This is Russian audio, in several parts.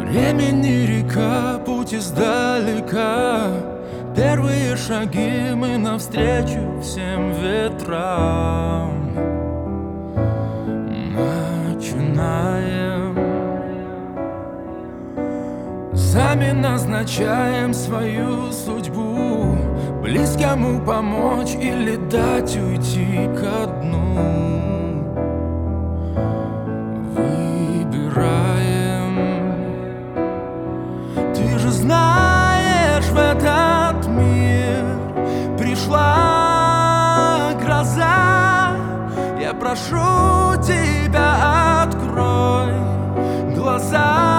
Времени река, путь издалека. Первые шаги мы навстречу всем ветрам начинаем. Сами назначаем свою судьбу, близкому помочь или дать уйти ко дну. Ты же знаешь, в этот мир пришла гроза. Я прошу тебя, открой глаза.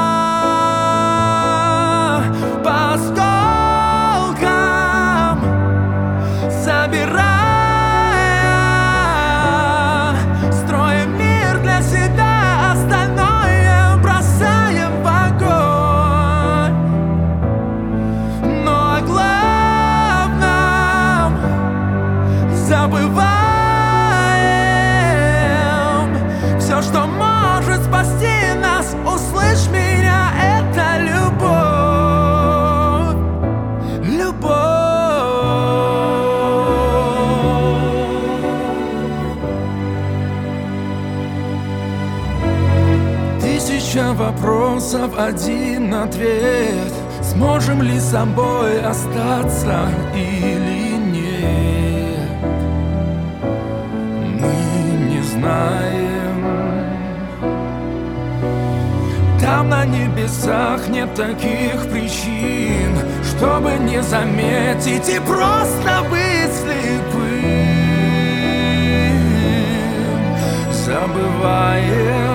По осколкам собирая, строим мир для себя, остальное бросаем в огонь. Но о главном забываем. Все, что может спасти нас, услышь меня, это любовь. Тысяча вопросов, один ответ. Сможем ли собой остаться или нет? Мы не знаем. Там на небесах нет таких причин, чтобы не заметить и просто быть слепым. Забываем